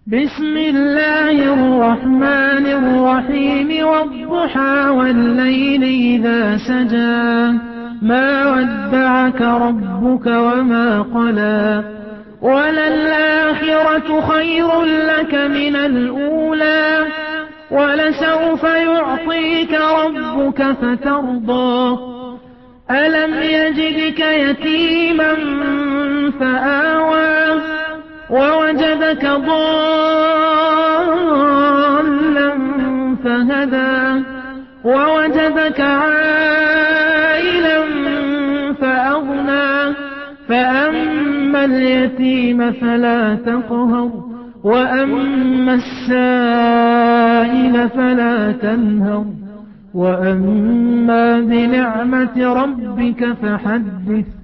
بسم الله الرحمن الرحيم والضحى والليل إذا سجى ما ودعك ربك وما قلى وللآخرة خير لك من الأولى ولسوف يعطيك ربك فترضى ألم يجدك يتيما فآوى ووجدك ضالا فهدى ووجدك عائلا فأغنى فأما اليتيم فلا تقهر وأما السائل فلا تنهر وأما بنعمة ربك فحدث